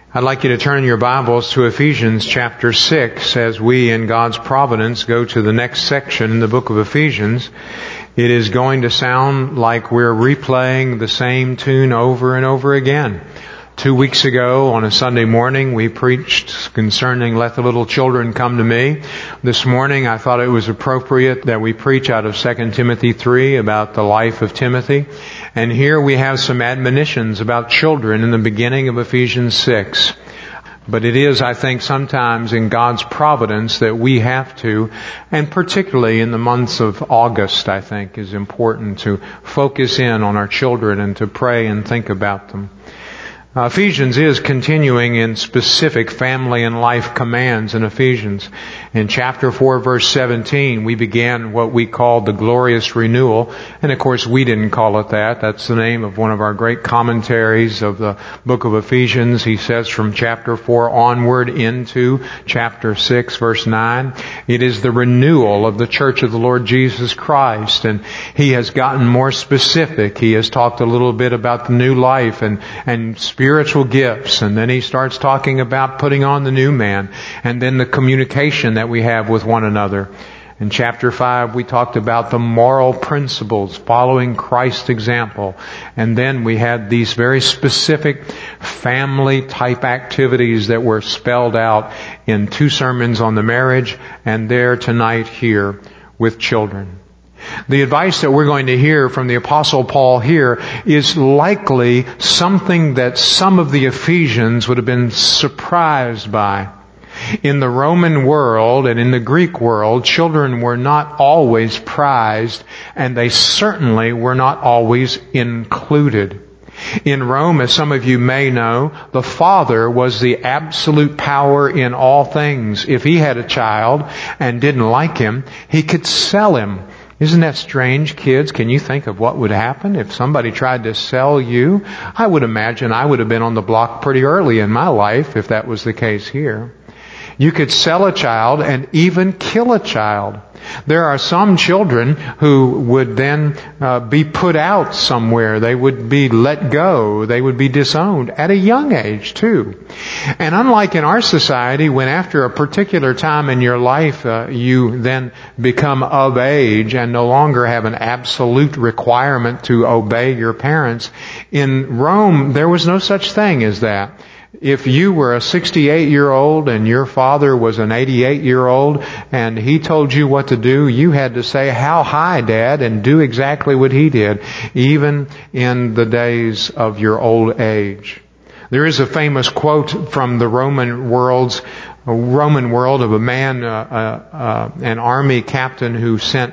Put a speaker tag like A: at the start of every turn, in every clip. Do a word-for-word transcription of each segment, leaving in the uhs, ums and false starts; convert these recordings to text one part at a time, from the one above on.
A: I'd like you to turn your Bibles to Ephesians chapter six as we, in God's providence, go to the next section in the book of Ephesians. It is going to sound like we're replaying the same tune over and over again. Two weeks ago on a Sunday morning we preached concerning let the little children come to me. This morning I thought it was appropriate that we preach out of Second Timothy three about the life of Timothy. And here we have some admonitions about children in the beginning of Ephesians six. But it is, I think, sometimes in God's providence that we have to, and particularly in the months of August, I think, is important to focus in on our children and to pray and think about them. Uh, Ephesians is continuing in specific family and life commands in Ephesians. In chapter four, verse seventeen, we began what we called the glorious renewal. And of course, we didn't call it that. That's the name of one of our great commentaries of the book of Ephesians. He says from chapter four onward into chapter six, verse nine, it is the renewal of the church of the Lord Jesus Christ. And he has gotten more specific. He has talked a little bit about the new life and, and spiritual gifts, and then he starts talking about putting on the new man, and then the communication that we have with one another. In chapter five, we talked about the moral principles, following Christ's example. And then we had these very specific family-type activities that were spelled out in two sermons on the marriage, and there tonight here with children. The advice that we're going to hear from the Apostle Paul here is likely something that some of the Ephesians would have been surprised by. In the Roman world and in the Greek world, children were not always prized, and they certainly were not always included. In Rome, as some of you may know, the father was the absolute power in all things. If he had a child and didn't like him, he could sell him. Isn't that strange, kids? Can you think of what would happen if somebody tried to sell you? I would imagine I would have been on the block pretty early in my life if that was the case here. You could sell a child and even kill a child. There are some children who would then uh, be put out somewhere. They would be let go. They would be disowned at a young age too. And unlike in our society, when after a particular time in your life uh, you then become of age and no longer have an absolute requirement to obey your parents, in Rome there was no such thing as that. If you were a sixty-eight-year-old and your father was an eighty-eight-year-old and he told you what to do, you had to say, "How high, Dad?" and do exactly what he did, even in the days of your old age. There is a famous quote from the Roman world's Roman world of a man, uh, uh, uh, an army captain who sent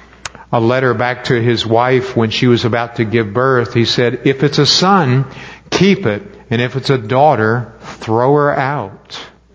A: a letter back to his wife when she was about to give birth. He said, "If it's a son, keep it. And if it's a daughter, throw her out."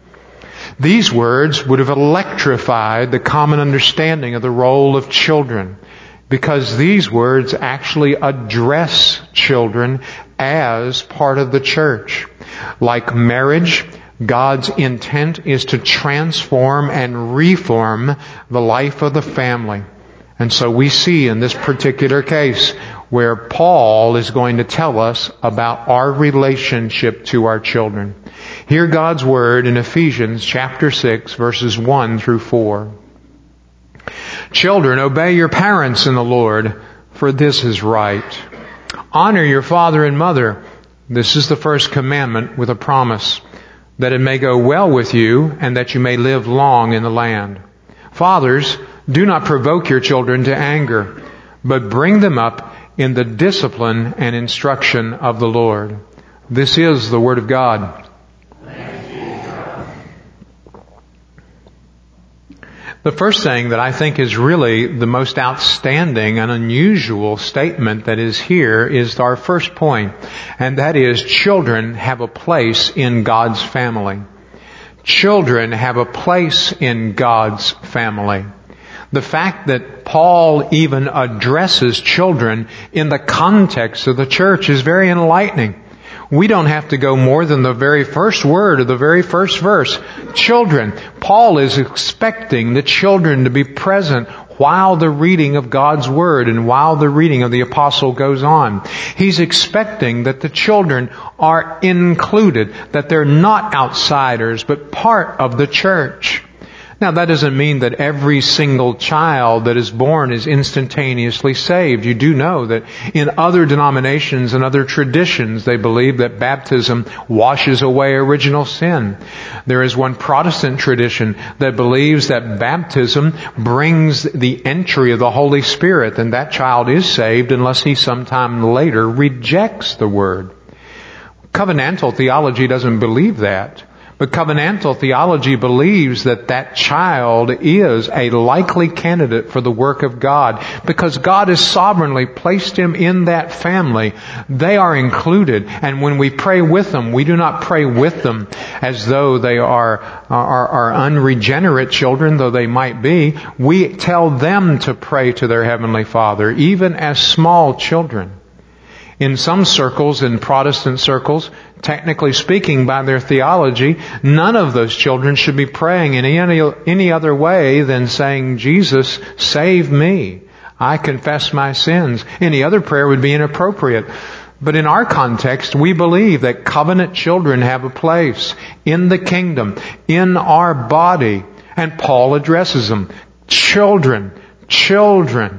A: These words would have electrified the common understanding of the role of children, because these words actually address children as part of the church. Like marriage, God's intent is to transform and reform the life of the family. And so we see in this particular case where Paul is going to tell us about our relationship to our children. Hear God's Word in Ephesians chapter six, verses one through four. "Children, obey your parents in the Lord, for this is right. Honor your father and mother. This is the first commandment with a promise, that it may go well with you and that you may live long in the land. Fathers, do not provoke your children to anger, but bring them up in the discipline and instruction of the Lord." This is the Word of God. The first thing that I think is really the most outstanding and unusual statement that is here is our first point, and that is children have a place in God's family. Children have a place in God's family. The fact that Paul even addresses children in the context of the church is very enlightening. We don't have to go more than the very first word of the very first verse. Children. Paul is expecting the children to be present while the reading of God's Word and while the reading of the Apostle goes on. He's expecting that the children are included, that they're not outsiders, but part of the church. Now, that doesn't mean that every single child that is born is instantaneously saved. You do know that in other denominations and other traditions, they believe that baptism washes away original sin. There is one Protestant tradition that believes that baptism brings the entry of the Holy Spirit, and that child is saved unless he sometime later rejects the Word. Covenantal theology doesn't believe that. But covenantal theology believes that that child is a likely candidate for the work of God because God has sovereignly placed him in that family. They are included, and when we pray with them, we do not pray with them as though they are, are, are unregenerate children, though they might be. We tell them to pray to their Heavenly Father, even as small children. In some circles, in Protestant circles, technically speaking by their theology, none of those children should be praying in any, any other way than saying, Jesus, save me. I confess my sins. Any other prayer would be inappropriate. But in our context, we believe that covenant children have a place in the kingdom, in our body. And Paul addresses them. Children, children,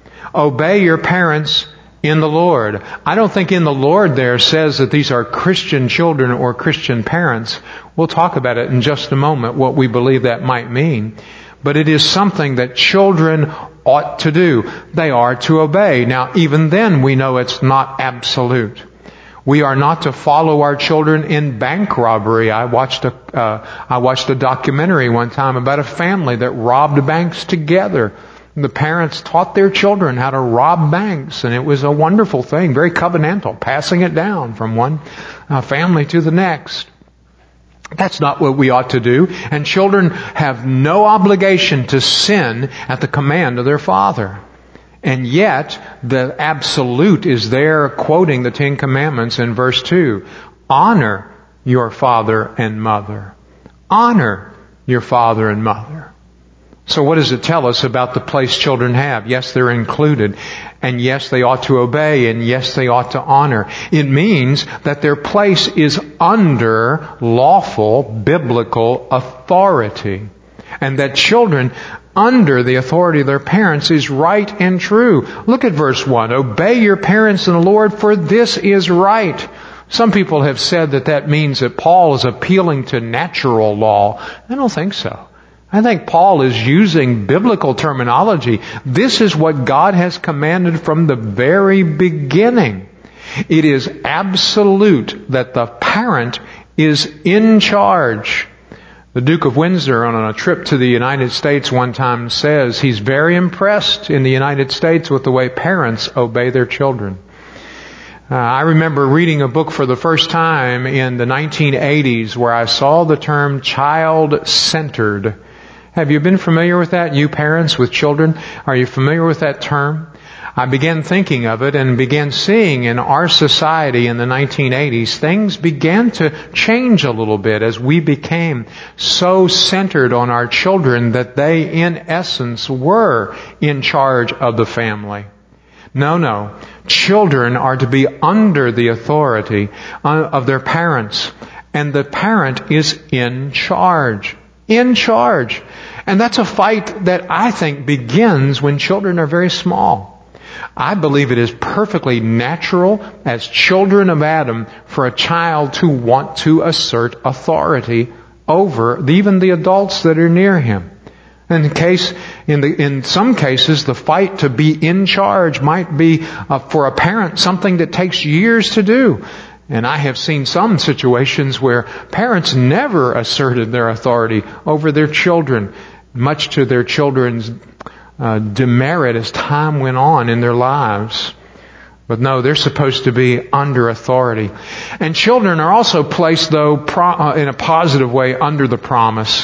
A: obey your parents in the Lord. I don't think in the Lord there says that these are Christian children or Christian parents. We'll talk about it in just a moment, what we believe that might mean. But it is something that children ought to do. They are to obey. Now, even then, we know it's not absolute. We are not to follow our children in bank robbery. I watched a, uh, I watched a documentary one time about a family that robbed banks together. The parents taught their children how to rob banks, and it was a wonderful thing, very covenantal, passing it down from one uh, family to the next. That's not what we ought to do, and children have no obligation to sin at the command of their father. And yet, the absolute is there quoting the Ten Commandments in verse two. Honor your father and mother. Honor your father and mother. So what does it tell us about the place children have? Yes, they're included. And yes, they ought to obey. And yes, they ought to honor. It means that their place is under lawful biblical authority. And that children under the authority of their parents is right and true. Look at verse one. Obey your parents in the Lord, for this is right. Some people have said that that means that Paul is appealing to natural law. I don't think so. I think Paul is using biblical terminology. This is what God has commanded from the very beginning. It is absolute that the parent is in charge. The Duke of Windsor, on a trip to the United States one time, says he's very impressed in the United States with the way parents obey their children. Uh, I remember reading a book for the first time in the nineteen eighties where I saw the term child-centered. Have you been familiar with that, you parents with children? Are you familiar with that term? I began thinking of it and began seeing in our society in the nineteen eighties, things began to change a little bit as we became so centered on our children that they, in essence, were in charge of the family. No, no. Children are to be under the authority of their parents, and the parent is in charge. In charge. And that's a fight that I think begins when children are very small. I believe it is perfectly natural as children of Adam for a child to want to assert authority over even the adults that are near him. In the case, in the, in some cases, the fight to be in charge might be uh, for a parent something that takes years to do. And I have seen some situations where parents never asserted their authority over their children, much to their children's uh, demerit as time went on in their lives. But no, they're supposed to be under authority. And children are also placed, though, pro- uh, in a positive way under the promise.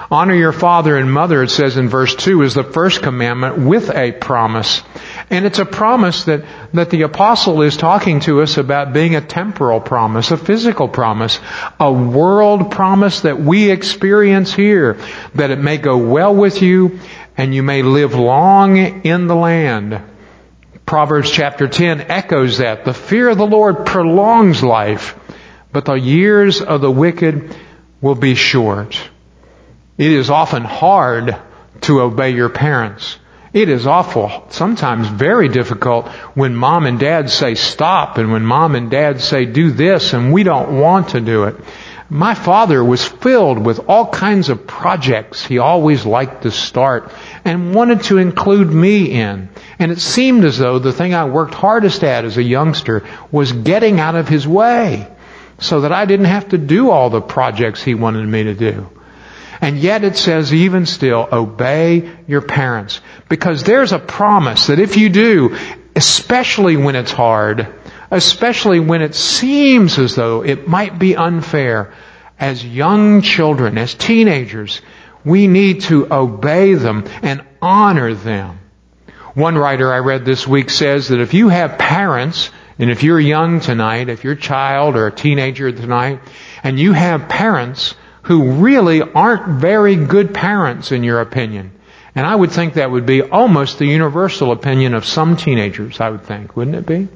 A: Honor your father and mother, it says in verse two, is the first commandment with a promise. And it's a promise that, that the apostle is talking to us about being a temporal promise, a physical promise, a world promise that we experience here, that it may go well with you and you may live long in the land. Proverbs chapter ten echoes that. The fear of the Lord prolongs life, but the years of the wicked will be short. It is often hard to obey your parents. It is awful, sometimes very difficult, when mom and dad say stop and when mom and dad say do this and we don't want to do it. My father was filled with all kinds of projects he always liked to start and wanted to include me in. And it seemed as though the thing I worked hardest at as a youngster was getting out of his way so that I didn't have to do all the projects he wanted me to do. And yet it says, even still, obey your parents. Because there's a promise that if you do, especially when it's hard, especially when it seems as though it might be unfair, as young children, as teenagers, we need to obey them and honor them. One writer I read this week says that if you have parents, and if you're young tonight, if you're a child or a teenager tonight, and you have parents who really aren't very good parents in your opinion, and I would think that would be almost the universal opinion of some teenagers, I would think, wouldn't it be?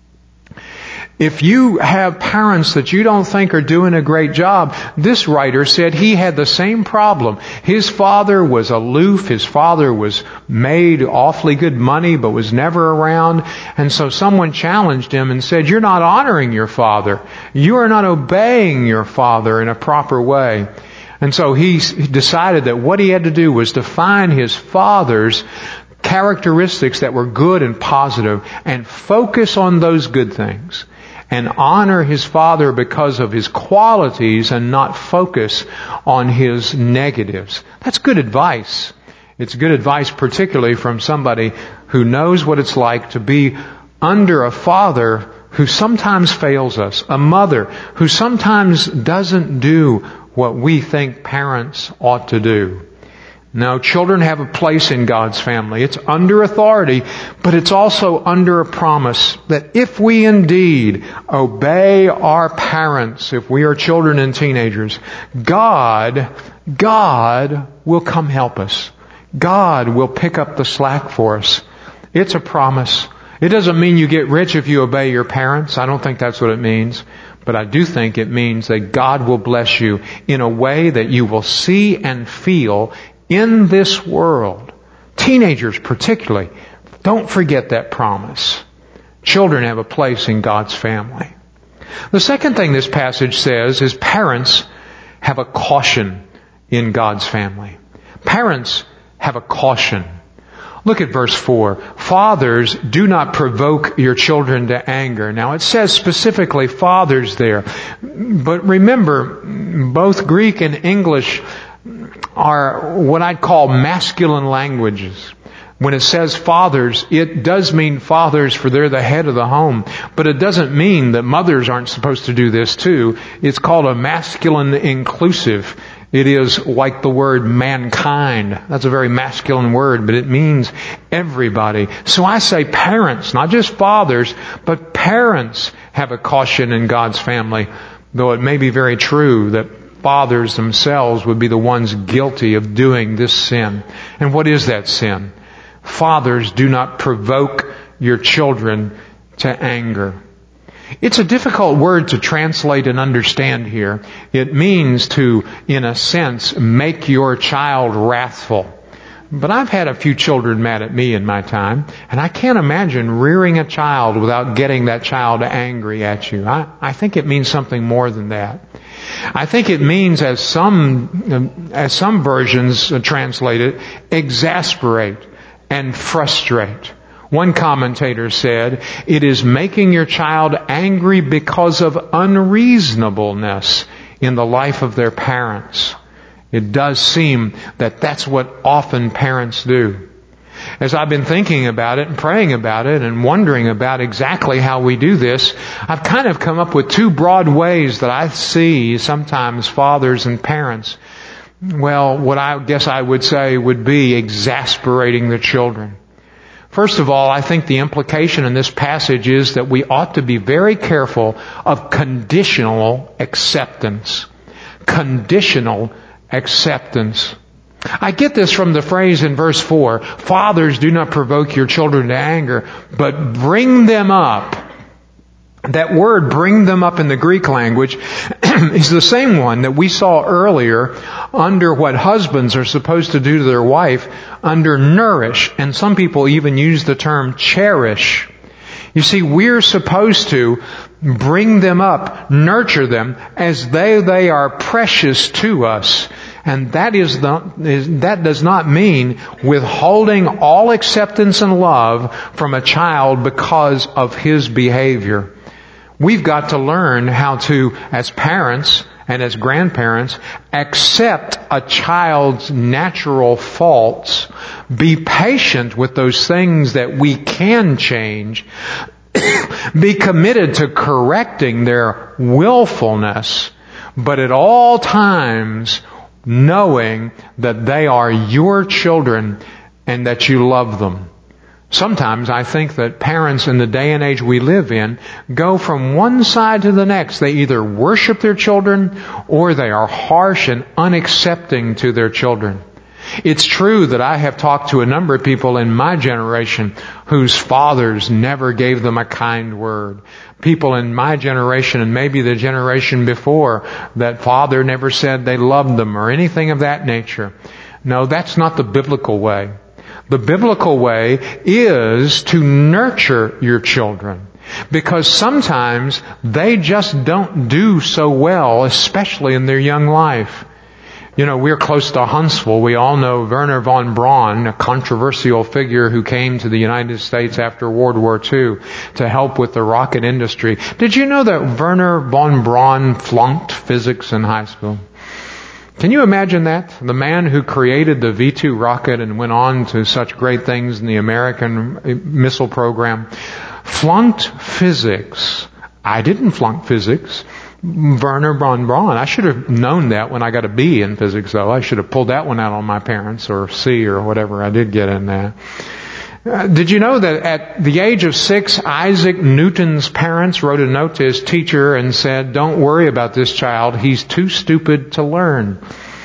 A: If you have parents that you don't think are doing a great job, this writer said he had the same problem. His father was aloof. His father was made awfully good money but was never around. And so someone challenged him and said, you're not honoring your father. You are not obeying your father in a proper way. And so he decided that what he had to do was to find his father's characteristics that were good and positive and focus on those good things. And honor his father because of his qualities and not focus on his negatives. That's good advice. It's good advice particularly from somebody who knows what it's like to be under a father who sometimes fails us, a mother who sometimes doesn't do what we think parents ought to do. No, children have a place in God's family. It's under authority, but it's also under a promise that if we indeed obey our parents, if we are children and teenagers, God, God will come help us. God will pick up the slack for us. It's a promise. It doesn't mean you get rich if you obey your parents. I don't think that's what it means. But I do think it means that God will bless you in a way that you will see and feel in this world. Teenagers particularly, don't forget that promise. Children have a place in God's family. The second thing this passage says is parents have a caution in God's family. Parents have a caution. Look at verse four. Fathers, do not provoke your children to anger. Now it says specifically fathers there. But remember, both Greek and English are what I'd call masculine languages. When it says fathers, it does mean fathers for they're the head of the home. But it doesn't mean that mothers aren't supposed to do this too. It's called a masculine inclusive. It is like the word mankind. That's a very masculine word, but it means everybody. So I say parents, not just fathers, but parents have a caution in God's family. Though it may be very true that fathers themselves would be the ones guilty of doing this sin. And what is that sin? Fathers, do not provoke your children to anger. It's a difficult word to translate and understand here. It means to, in a sense, make your child wrathful. But I've had a few children mad at me in my time, and I can't imagine rearing a child without getting that child angry at you. I, I think it means something more than that. I think it means, as some, as some versions translate it, exasperate and frustrate. One commentator said, it is making your child angry because of unreasonableness in the life of their parents. It does seem that that's what often parents do. As I've been thinking about it and praying about it and wondering about exactly how we do this, I've kind of come up with two broad ways that I see sometimes fathers and parents Well, what I guess I would say would be exasperating the children. First of all, I think the implication in this passage is that we ought to be very careful of conditional acceptance. Conditional acceptance. I get this from the phrase in verse four, fathers, do not provoke your children to anger, but bring them up. That word, bring them up in the Greek language, is the same one that we saw earlier under what husbands are supposed to do to their wife, under nourish. And some people even use the term cherish. You see, we're supposed to bring them up, nurture them, as though they are precious to us. And that is the, is, that does not mean withholding all acceptance and love from a child because of his behavior. We've got to learn how to, as parents and as grandparents, accept a child's natural faults, be patient with those things that we can change, be committed to correcting their willfulness, but at all times knowing that they are your children and that you love them. Sometimes I think that parents in the day and age we live in go from one side to the next. They either worship their children or they are harsh and unaccepting to their children. It's true that I have talked to a number of people in my generation whose fathers never gave them a kind word. People in my generation and maybe the generation before that father never said they loved them or anything of that nature. No, that's not the biblical way. The biblical way is to nurture your children, because sometimes they just don't do so well, especially in their young life. You know, we're close to Huntsville. We all know Wernher von Braun, a controversial figure who came to the United States after World War Two to help with the rocket industry. Did you know that Wernher von Braun flunked physics in high school? Can you imagine that? The man who created the V two rocket and went on to such great things in the American missile program, flunked physics. I didn't flunk physics. Wernher von Braun. I should have known that when I got a B in physics, though. I should have pulled that one out on my parents, or C, or whatever I did get in that. Uh, did you know that at the age of six, Isaac Newton's parents wrote a note to his teacher and said, "Don't worry about this child. He's too stupid to learn."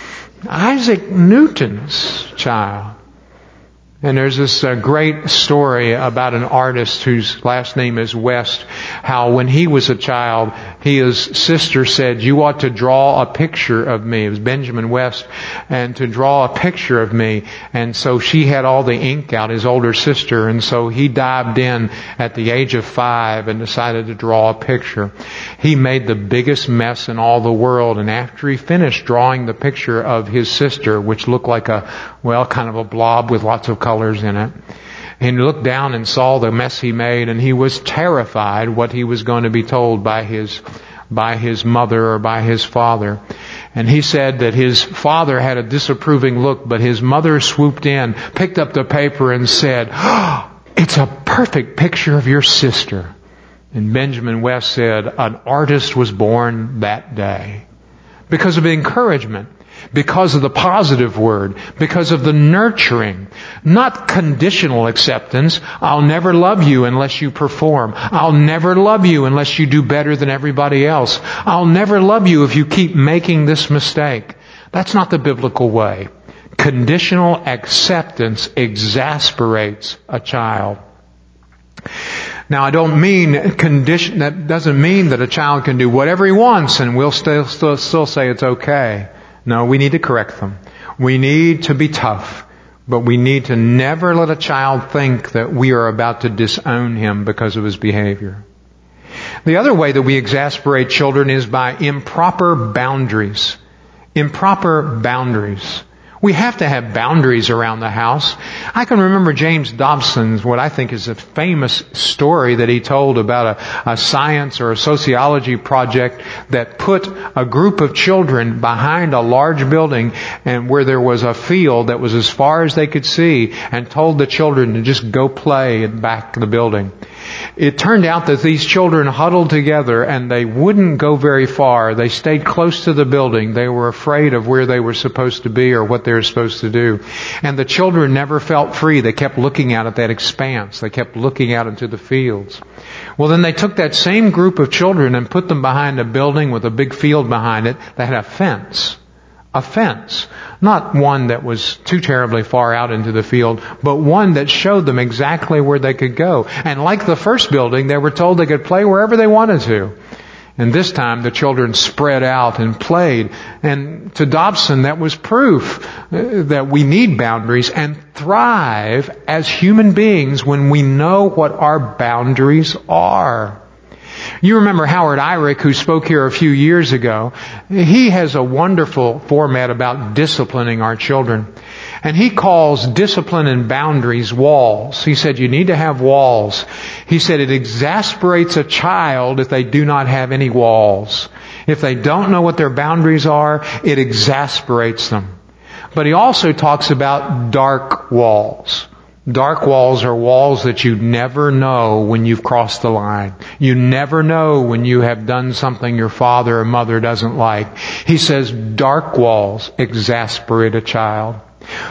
A: Isaac Newton's child. And there's this uh, great story about an artist whose last name is West, how when he was a child, his sister said, "You ought to draw a picture of me." It was Benjamin West, and to draw a picture of me. And so she had all the ink out, his older sister, and so he dived in at the age of five and decided to draw a picture. He made the biggest mess in all the world, and after he finished drawing the picture of his sister, which looked like a, well, kind of a blob with lots of colors in it, and he looked down and saw the mess he made, and he was terrified what he was going to be told by his by his mother or by his father. And he said that his father had a disapproving look, but his mother swooped in, picked up the paper and said, "Oh, it's a perfect picture of your sister." And Benjamin West said, "An artist was born that day." Because of encouragement. Because of the positive word, because of the nurturing, not conditional acceptance. I'll never love you unless you perform. I'll never love you unless you do better than everybody else. I'll never love you if you keep making this mistake. That's not the biblical way. Conditional acceptance exasperates a child. Now, I don't mean condition, that doesn't mean that a child can do whatever he wants and we'll still, still, still say it's okay. No, we need to correct them. We need to be tough. But we need to never let a child think that we are about to disown him because of his behavior. The other way that we exasperate children is by improper boundaries. Improper boundaries. We have to have boundaries around the house. I can remember James Dobson's, what I think is a famous story that he told about a, a science or a sociology project that put a group of children behind a large building and where there was a field that was as far as they could see, and told the children to just go play in back of the building. It turned out that these children huddled together and they wouldn't go very far. They stayed close to the building. They were afraid of where they were supposed to be or what they were supposed to do. And the children never felt free. They kept looking out at that expanse. They kept looking out into the fields. Well, then they took that same group of children and put them behind a building with a big field behind it that had a fence. A fence. Not one that was too terribly far out into the field, but one that showed them exactly where they could go. And like the first building, they were told they could play wherever they wanted to. And this time the children spread out and played. And to Dobson, that was proof that we need boundaries and thrive as human beings when we know what our boundaries are. You remember Howard Eyrick, who spoke here a few years ago. He has a wonderful format about disciplining our children. And he calls discipline and boundaries walls. He said you need to have walls. He said it exasperates a child if they do not have any walls. If they don't know what their boundaries are, it exasperates them. But he also talks about dark walls. Dark walls are walls that you never know when you've crossed the line. You never know when you have done something your father or mother doesn't like. He says dark walls exasperate a child.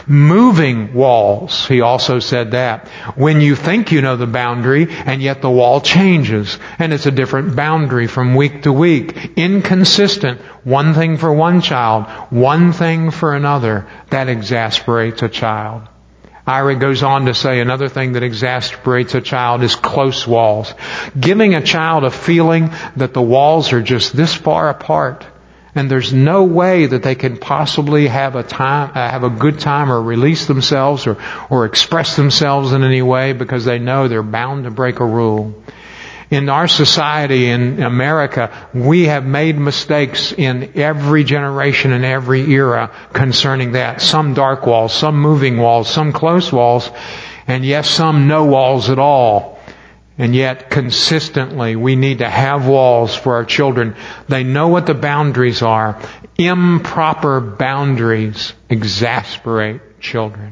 A: Moving walls, he also said that. When you think you know the boundary and yet the wall changes and it's a different boundary from week to week. Inconsistent. One thing for one child, one thing for another. That exasperates a child. Eyrick goes on to say another thing that exasperates a child is close walls. Giving a child a feeling that the walls are just this far apart and there's no way that they can possibly have a time, uh, have a good time or release themselves or, or express themselves in any way because they know they're bound to break a rule. In our society in America, we have made mistakes in every generation and every era concerning that. Some dark walls, some moving walls, some close walls, and yes, some no walls at all. And yet, consistently, we need to have walls for our children. They know what the boundaries are. Improper boundaries exasperate children.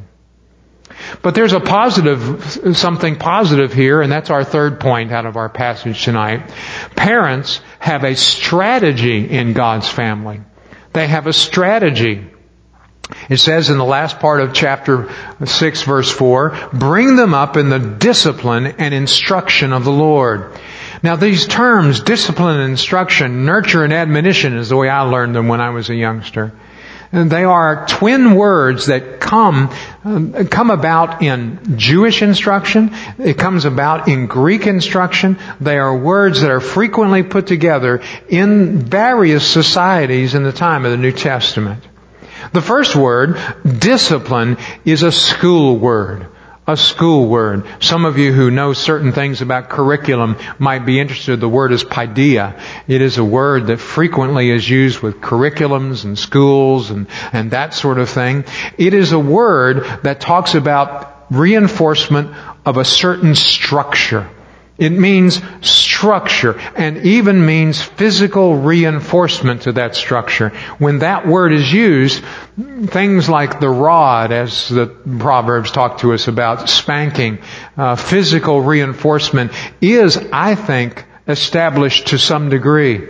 A: But there's a positive, something positive here, and that's our third point out of our passage tonight. Parents have a strategy in God's family. They have a strategy. It says in the last part of chapter six, verse four, bring them up in the discipline and instruction of the Lord. Now these terms, discipline and instruction, nurture and admonition, is the way I learned them when I was a youngster. And they are twin words that come um, come about in Jewish instruction. It comes about in Greek instruction. They are words that are frequently put together in various societies in the time of the New Testament. The first word, discipline, is a school word. A school word. Some of you who know certain things about curriculum might be interested. The word is paideia. It is a word that frequently is used with curriculums and schools and, and that sort of thing. It is a word that talks about reinforcement of a certain structure. It means structure and even means physical reinforcement to that structure. When that word is used, things like the rod, as the Proverbs talk to us about, spanking, uh, physical reinforcement is, I think, established to some degree.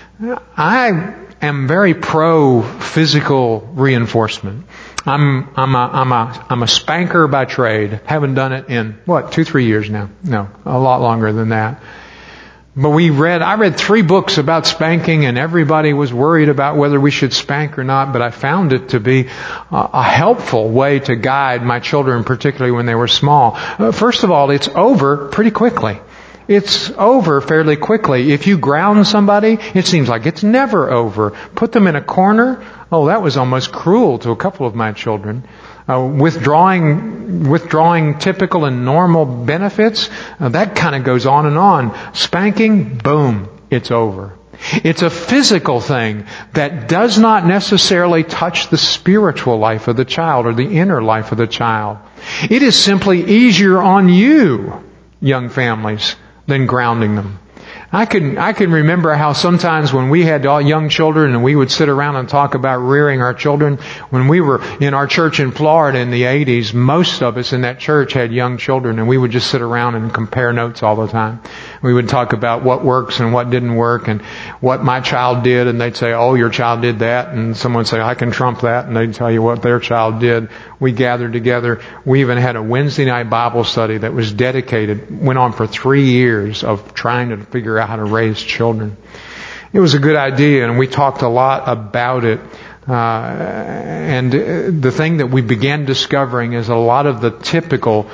A: I am very pro physical reinforcement. I'm I'm a I'm a I'm a spanker by trade. Haven't done it in what two three years now. No, a lot longer than that. But we read I read three books about spanking, and everybody was worried about whether we should spank or not. But I found it to be a, a helpful way to guide my children, particularly when they were small. Uh, first of all, it's over pretty quickly. It's over fairly quickly. If you ground somebody, it seems like it's never over. Put them in a corner. Oh, that was almost cruel to a couple of my children. Uh, withdrawing, withdrawing typical and normal benefits, uh, that kind of goes on and on. Spanking, boom, it's over. It's a physical thing that does not necessarily touch the spiritual life of the child or the inner life of the child. It is simply easier on you, young families, than grounding them. I can, I can remember how sometimes when we had all young children and we would sit around and talk about rearing our children, when we were in our church in Florida in the eighties, most of us in that church had young children, and we would just sit around and compare notes all the time. We would talk about what works and what didn't work and what my child did, and they'd say, oh, your child did that, and someone would say, I can trump that, and they'd tell you what their child did. We gathered together. We even had a Wednesday night Bible study that was dedicated, went on for three years of trying to figure out how to raise children. It was a good idea, and we talked a lot about it. Uh, and the thing that we began discovering is a lot of the typical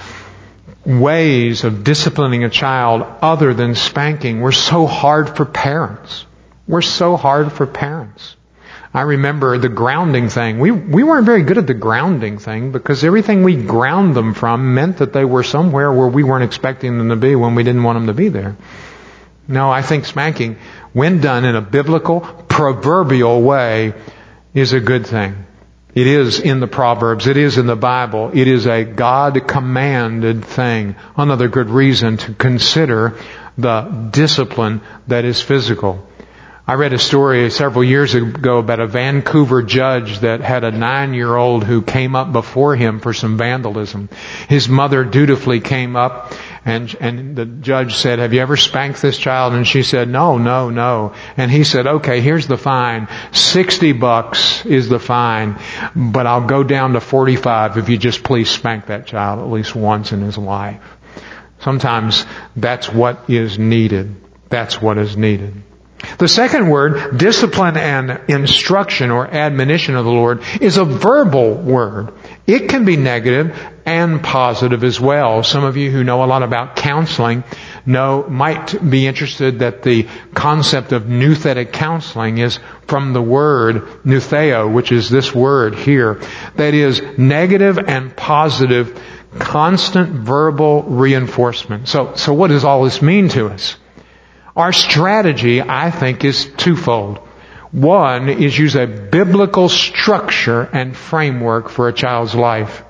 A: ways of disciplining a child other than spanking were so hard for parents. We're so hard for parents. I remember the grounding thing. We we weren't very good at the grounding thing because everything we ground them from meant that they were somewhere where we weren't expecting them to be when we didn't want them to be there. No, I think spanking, when done in a biblical, proverbial way, is a good thing. It is in the Proverbs. It is in the Bible. It is a God-commanded thing. Another good reason to consider the discipline that is physical. I read a story several years ago about a Vancouver judge that had a nine-year-old who came up before him for some vandalism. His mother dutifully came up and and the judge said, have you ever spanked this child? And she said, no, no, no. And he said, okay, here's the fine. sixty bucks is the fine, but I'll go down to forty-five if you just please spank that child at least once in his life. Sometimes that's what is needed. That's what is needed. The second word, discipline and instruction or admonition of the Lord, is a verbal word. It can be negative and positive as well. Some of you who know a lot about counseling know, might be interested that the concept of nouthetic counseling is from the word noutheo, which is this word here. That is negative and positive, constant verbal reinforcement. So, so what does all this mean to us? Our strategy, I think, is twofold. One is use a biblical structure and framework for a child's life.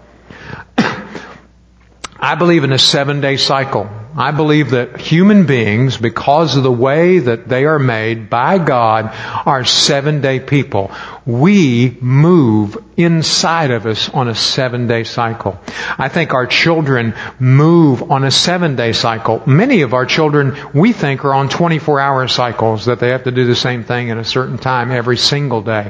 A: I believe in a seven-day cycle. I believe that human beings, because of the way that they are made by God, are seven-day people. We move inside of us on a seven-day cycle. I think our children move on a seven-day cycle. Many of our children, we think, are on twenty-four hour cycles, that they have to do the same thing at a certain time every single day.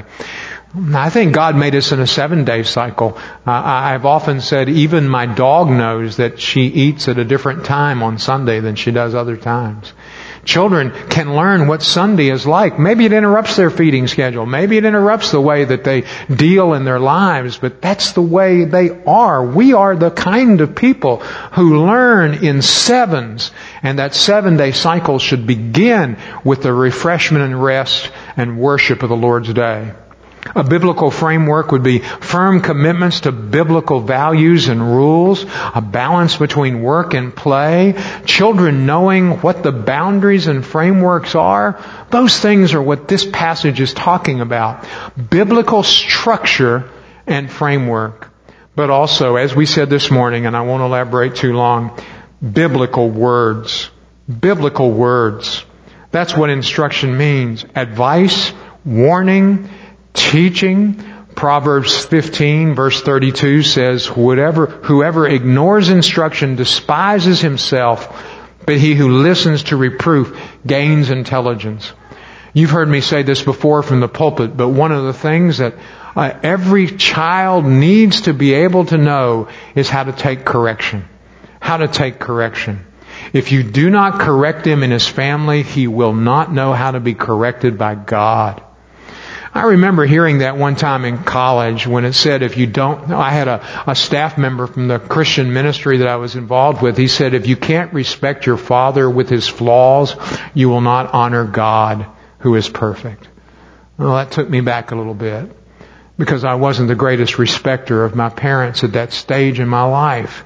A: I think God made us in a seven-day cycle. Uh, I've often said even my dog knows that she eats at a different time on Sunday than she does other times. Children can learn what Sunday is like. Maybe it interrupts their feeding schedule. Maybe it interrupts the way that they deal in their lives, but that's the way they are. We are the kind of people who learn in sevens, and that seven-day cycle should begin with the refreshment and rest and worship of the Lord's day. A biblical framework would be firm commitments to biblical values and rules, a balance between work and play, children knowing what the boundaries and frameworks are. Those things are what this passage is talking about. Biblical structure and framework. But also, as we said this morning, and I won't elaborate too long, biblical words. Biblical words. That's what instruction means. Advice, warning, teaching. Proverbs fifteen verse thirty-two says, Whatever, whoever ignores instruction despises himself, but he who listens to reproof gains intelligence. You've heard me say this before from the pulpit, but one of the things that uh, every child needs to be able to know is how to take correction. How to take correction. If you do not correct him in his family, he will not know how to be corrected by God. I remember hearing that one time in college when it said if you don't, I had a, a staff member from the Christian ministry that I was involved with. He said if you can't respect your father with his flaws, you will not honor God who is perfect. Well, that took me back a little bit because I wasn't the greatest respecter of my parents at that stage in my life.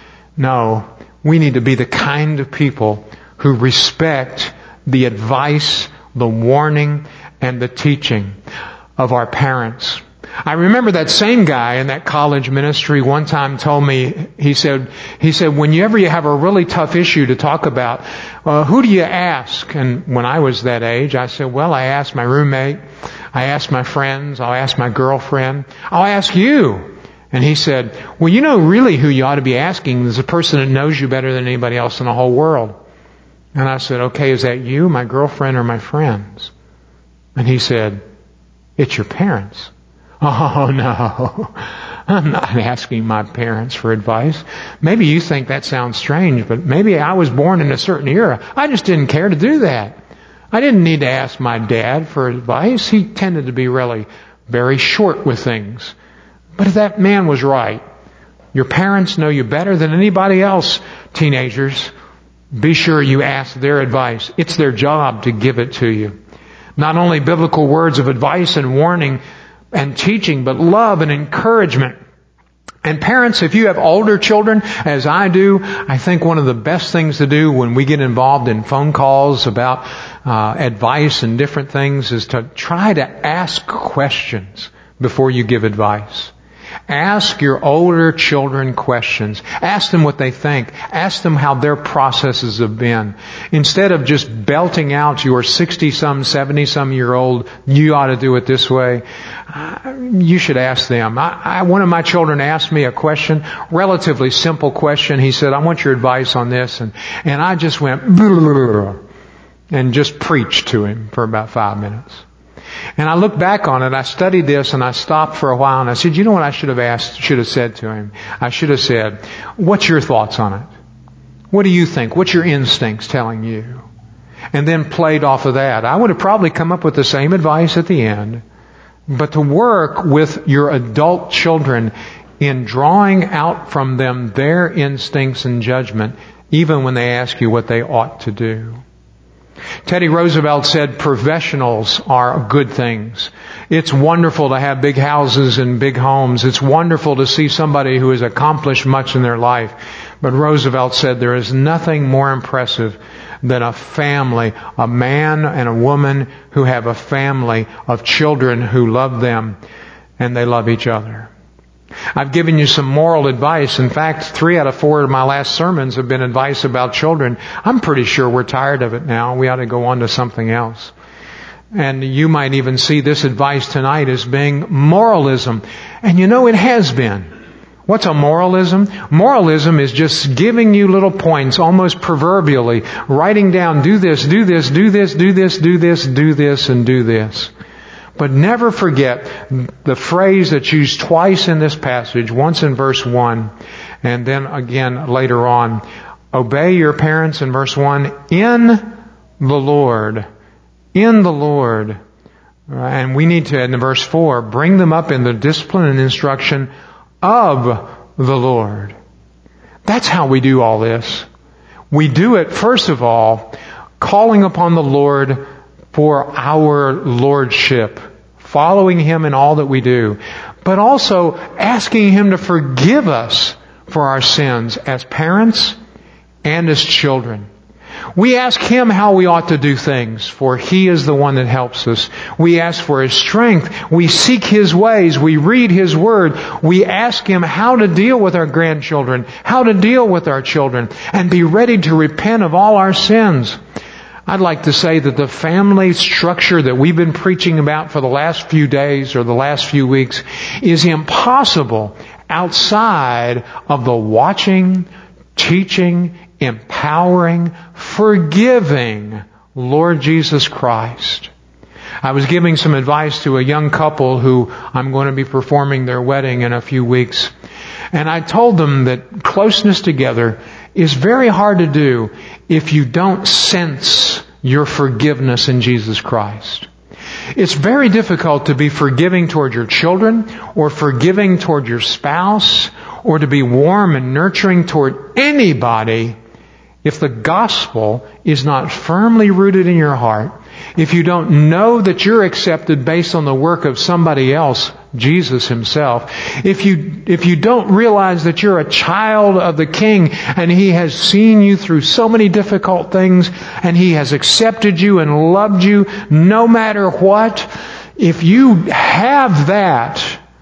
A: No, we need to be the kind of people who respect the advice, the warning, and the teaching of our parents. I remember that same guy in that college ministry one time told me, he said, he said, whenever you have a really tough issue to talk about, uh, who do you ask? And when I was that age, I said, well, I asked my roommate, I asked my friends, I'll ask my girlfriend, I'll ask you. And he said, well, you know really who you ought to be asking is the person that knows you better than anybody else in the whole world. And I said, okay, is that you, my girlfriend, or my friends? And he said, it's your parents. Oh, no. I'm not asking my parents for advice. Maybe you think that sounds strange, but maybe I was born in a certain era. I just didn't care to do that. I didn't need to ask my dad for advice. He tended to be really very short with things. But that man was right. Your parents know you better than anybody else, teenagers. Be sure you ask their advice. It's their job to give it to you. Not only biblical words of advice and warning and teaching, but love and encouragement. And parents, if you have older children, as I do, I think one of the best things to do when we get involved in phone calls about uh, advice and different things is to try to ask questions before you give advice. Ask your older children questions. Ask them what they think. Ask them how their processes have been. Instead of just belting out your sixty-some, seventy-some-year-old, you ought to do it this way, uh, you should ask them. I, I, one of my children asked me a question, relatively simple question. He said, I want your advice on this. And, and I just went, and just preached to him for about five minutes. And I look back on it, I studied this, and I stopped for a while, and I said, you know what I should have asked, should have said to him? I should have said, what's your thoughts on it? What do you think? What's your instincts telling you? And then played off of that. I would have probably come up with the same advice at the end. But to work with your adult children in drawing out from them their instincts and judgment, even when they ask you what they ought to do. Teddy Roosevelt said professionals are good things. It's wonderful to have big houses and big homes. It's wonderful to see somebody who has accomplished much in their life. But Roosevelt said there is nothing more impressive than a family, a man and a woman who have a family of children who love them and they love each other. I've given you some moral advice. In fact, three out of four of my last sermons have been advice about children. I'm pretty sure we're tired of it now. We ought to go on to something else. And you might even see this advice tonight as being moralism. And you know, it has been. What's a moralism? Moralism is just giving you little points, almost proverbially, writing down, do this, do this, do this, do this, do this, do this, and do this. But never forget the phrase that's used twice in this passage, once in verse one, and then again later on. Obey your parents in verse one, in the Lord. In the Lord. And we need to, in verse four, bring them up in the discipline and instruction of the Lord. That's how we do all this. We do it, first of all, calling upon the Lord for our lordship, following Him in all that we do, but also asking Him to forgive us for our sins as parents and as children. We ask Him how we ought to do things, for He is the one that helps us. We ask for His strength. We seek His ways. We read His Word. We ask Him how to deal with our grandchildren, how to deal with our children, and be ready to repent of all our sins. I'd like to say that the family structure that we've been preaching about for the last few days or the last few weeks is impossible outside of the watching, teaching, empowering, forgiving Lord Jesus Christ. I was giving some advice to a young couple who I'm going to be performing their wedding in a few weeks. And I told them that closeness together is very hard to do if you don't sense your forgiveness in Jesus Christ. It's very difficult to be forgiving toward your children or forgiving toward your spouse or to be warm and nurturing toward anybody if the gospel is not firmly rooted in your heart, if you don't know that you're accepted based on the work of somebody else, Jesus Himself, if you if you don't realize that you're a child of the King and He has seen you through so many difficult things and He has accepted you and loved you no matter what, if you have that,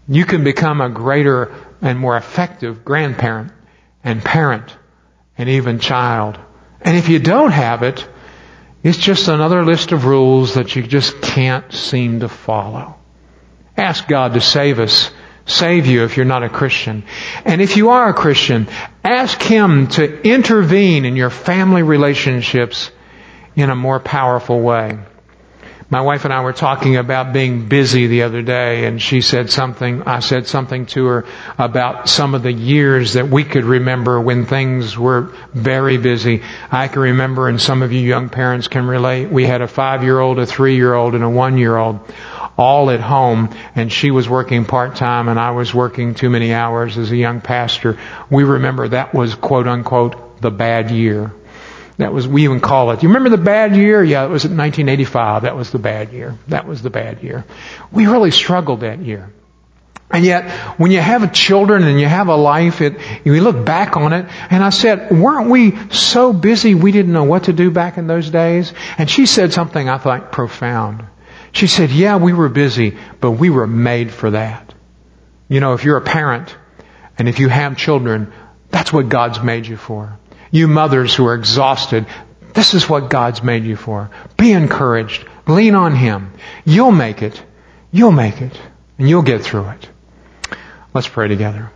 A: You can become a greater and more effective grandparent and parent and even child. And if you don't have it, it's just another list of rules that you just can't seem to follow. Ask God to save us, save you if you're not a Christian. And if you are a Christian, ask Him to intervene in your family relationships in a more powerful way. My wife and I were talking about being busy the other day, and she said something, I said something to her about some of the years that we could remember when things were very busy. I can remember, and some of you young parents can relate, we had a five-year-old, a three-year-old, and a one-year-old all at home, and she was working part-time and I was working too many hours as a young pastor. We remember that was, quote-unquote, the bad year. That was, we even call it, you remember the bad year? Yeah, it was in nineteen eighty-five. That was the bad year. That was the bad year. We really struggled that year. And yet, when you have children and you have a life, it, you look back on it, and I said, weren't we so busy we didn't know what to do back in those days? And she said something I thought profound. She said, yeah, we were busy, but we were made for that. You know, if you're a parent, and if you have children, that's what God's made you for. You mothers who are exhausted, this is what God's made you for. Be encouraged. Lean on Him. You'll make it. You'll make it. And you'll get through it. Let's pray together.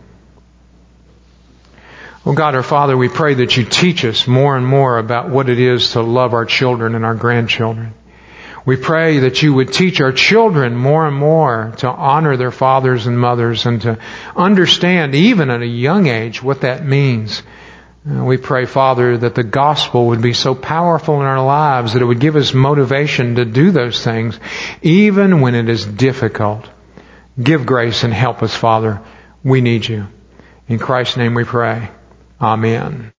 A: Oh God, our Father, we pray that You teach us more and more about what it is to love our children and our grandchildren. We pray that You would teach our children more and more to honor their fathers and mothers and to understand, even at a young age, what that means. We pray, Father, that the gospel would be so powerful in our lives that it would give us motivation to do those things, even when it is difficult. Give grace and help us, Father. We need You. In Christ's name we pray. Amen.